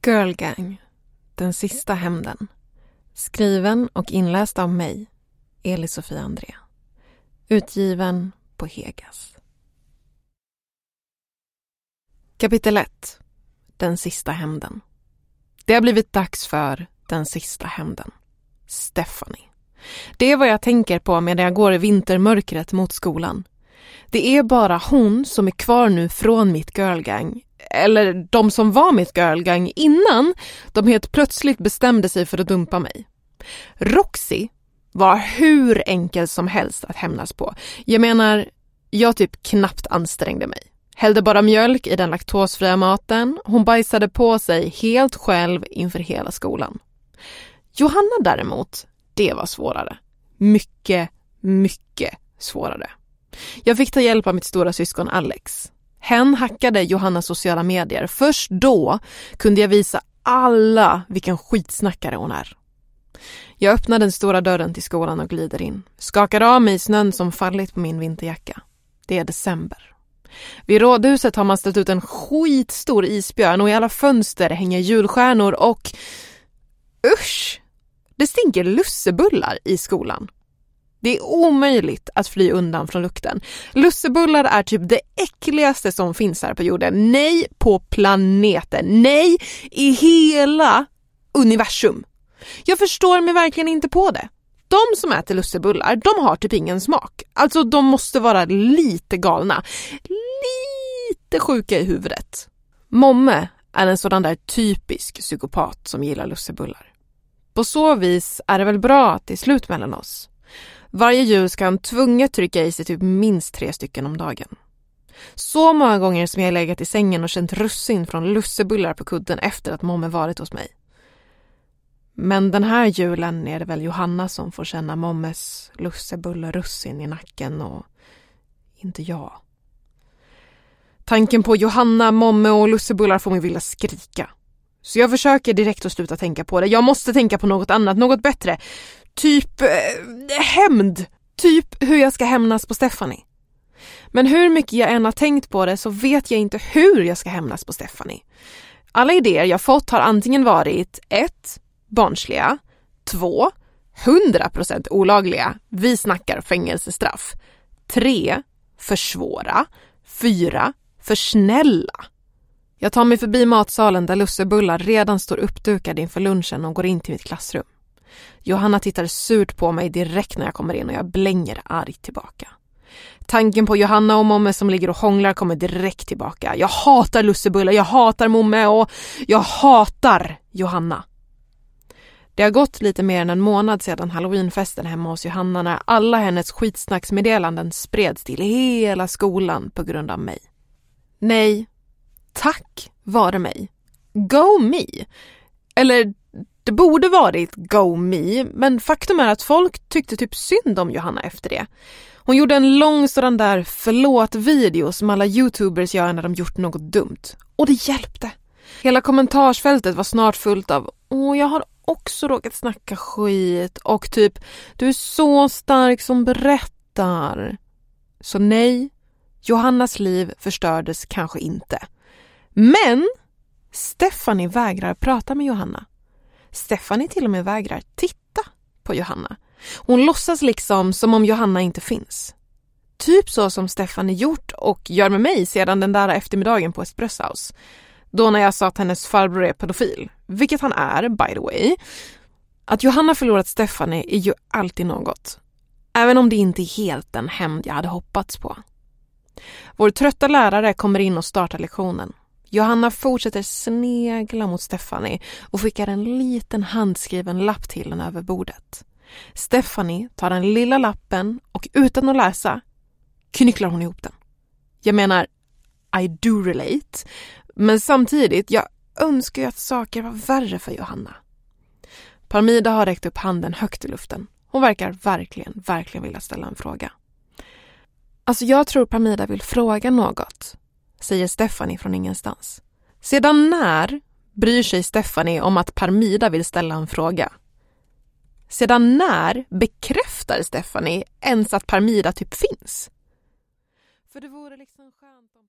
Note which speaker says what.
Speaker 1: Girl Gang, den sista hämnden. Skriven och inläst av mig, Elisofia André. Utgiven på Hegas. Kapitel 1. Den sista hämnden. Det har blivit dags för den sista hämnden. Stephanie. Det är vad jag tänker på medan jag går i vintermörkret mot skolan. Det är bara hon som är kvar nu från mitt girlgang. Eller de som var mitt girlgang innan de helt plötsligt bestämde sig för att dumpa mig. Roxy var hur enkel som helst att hämnas på. Jag menar, jag typ knappt ansträngde mig. Hällde bara mjölk i den laktosfria maten. Hon bajsade på sig helt själv inför hela skolan. Johanna däremot, det var svårare. Mycket, mycket svårare. Jag fick ta hjälp av mitt stora syskon Alex. Hen hackade Johannas sociala medier. Först då kunde jag visa alla vilken skitsnackare hon är. Jag öppnade den stora dörren till skolan och glider in. Skakar av mig snön som fallit på min vinterjacka. Det är december. Vid rådhuset har man ställt ut en skitstor isbjörn och i alla fönster hänger julstjärnor och... Usch! Det stinker lussebullar i skolan. Det är omöjligt att fly undan från lukten. Lussebullar är typ det äckligaste som finns här på jorden. Nej på planeten. Nej i hela universum. Jag förstår mig verkligen inte på det. De som äter lussebullar, de har typ ingen smak. Alltså de måste vara lite galna. Lite sjuka i huvudet. Momme är en sådan där typisk psykopat som gillar lussebullar. På så vis är det väl bra att det är slut mellan oss. Varje jul ska han tvunget trycka i sig typ minst 3 stycken om dagen. Så många gånger som jag legat i sängen och känt russin från lussebullar på kudden efter att Momme varit hos mig. Men den här julen är det väl Johanna som får känna Mommes lussebullerussin i nacken och inte jag. Tanken på Johanna, Momme och lussebullar får mig vilja skrika. Så jag försöker direkt att sluta tänka på det. Jag måste tänka på något annat, något bättre. Typ hämnd. Typ hur jag ska hämnas på Stephanie. Men hur mycket jag än har tänkt på det så vet jag inte hur jag ska hämnas på Stephanie. Alla idéer jag fått har antingen varit 1. Barnsliga, 2. 100% olagliga, vi snackar fängelsestraff, 3. Försvåra, 4. För snälla. Jag tar mig förbi matsalen där lussebullar redan står uppdukade inför lunchen och går in till mitt klassrum. Johanna tittar surt på mig direkt när jag kommer in och jag blänger argt tillbaka. Tanken på Johanna och Momme som ligger och hånglar kommer direkt tillbaka. Jag hatar lussebullar, jag hatar Momme och jag hatar Johanna. Det har gått lite mer än en månad sedan Halloweenfesten hemma hos Johanna när alla hennes skitsnacksmeddelanden spreds till hela skolan på grund av mig. Nej, tack vare mig. Go me! Eller det borde varit go me, men faktum är att folk tyckte typ synd om Johanna efter det. Hon gjorde en lång sådan där förlåt-video som alla YouTubers gör när de gjort något dumt. Och det hjälpte. Hela kommentarsfältet var snart fullt av jag har också råkat snacka skit och typ du är så stark som berättar. Så nej, Johannas liv förstördes kanske inte. Men Stephanie vägrar prata med Johanna. Stephanie till och med vägrar titta på Johanna. Hon låtsas liksom som om Johanna inte finns. Typ så som Stephanie gjort och gör med mig sedan den där eftermiddagen på Espresso House. Då när jag sa att hennes farbror är pedofil. Vilket han är, by the way. Att Johanna förlorat Stephanie är ju alltid något. Även om det inte är helt den hämnd jag hade hoppats på. Vår trötta lärare kommer in och startar lektionen. Johanna fortsätter snegla mot Stephanie och skickar en liten handskriven lapp till henne över bordet. Stephanie tar den lilla lappen och utan att läsa knycklar hon ihop den. Jag menar, I do relate. Men samtidigt, jag önskar ju att saker var värre för Johanna. Parmida har räckt upp handen högt i luften. Hon verkar verkligen vilja ställa en fråga. Alltså jag tror Parmida vill fråga något, säger Stephanie från ingenstans. Sedan när bryr sig Stephanie om att Parmida vill ställa en fråga? Sedan när bekräftar Stephanie ens att Parmida typ finns? För det vore liksom skönt om...